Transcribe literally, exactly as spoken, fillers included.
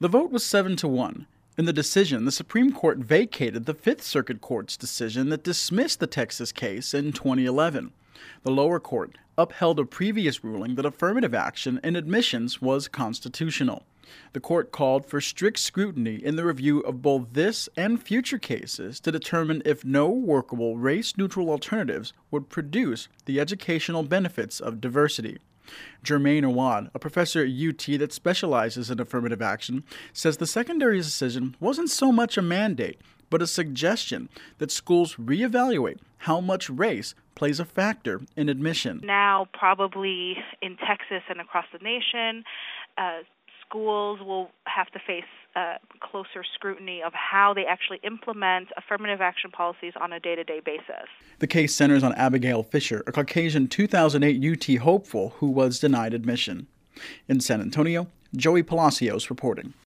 The vote was seven to one. In the decision, the Supreme Court vacated the Fifth Circuit Court's decision that dismissed the Texas case in twenty eleven. The lower court upheld a previous ruling that affirmative action in admissions was constitutional. The court called for strict scrutiny in the review of both this and future cases to determine if no workable race-neutral alternatives would produce the educational benefits of diversity. Jermaine Awad, a professor at U T that specializes in affirmative action, says the secondary decision wasn't so much a mandate, but a suggestion that schools reevaluate how much race plays a factor in admission. Now, probably in Texas and across the nation, uh, schools will have to face uh, closer scrutiny of how they actually implement affirmative action policies on a day-to-day basis. The case centers on Abigail Fisher, a Caucasian two thousand eight U T hopeful who was denied admission. In San Antonio, Joey Palacios reporting.